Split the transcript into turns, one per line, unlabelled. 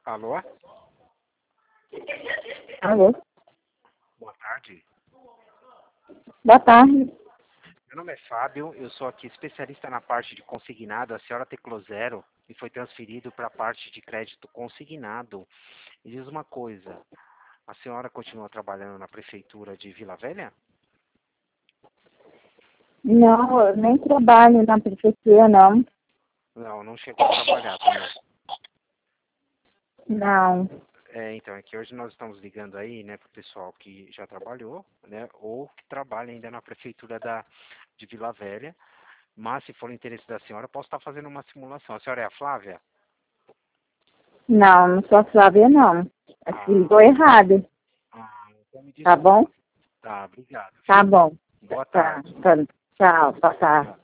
Alô?
Alô?
Boa tarde.
Boa tarde.
Meu nome é Fábio, eu sou aqui especialista na parte de consignado. A senhora teclou 0 e foi transferido para a parte de crédito consignado. Me diz uma coisa, a senhora continua trabalhando na prefeitura de Vila Velha?
Não, eu nem trabalho na prefeitura, não.
Não, não chegou a trabalhar também.
Não.
Então, é que hoje nós estamos ligando aí, né, para o pessoal que já trabalhou, né, ou que trabalha ainda na prefeitura de Vila Velha. Mas, se for o interesse da senhora, eu posso estar fazendo uma simulação. A senhora é a Flávia?
Não, não sou a Flávia, não. Acho que
Ah,
ligou errado.
então me
Tá bom?
desculpa. Tá, obrigado.
Tá
Viu?
bom.
Boa
Tá.
tarde.
Tchau, boa tarde.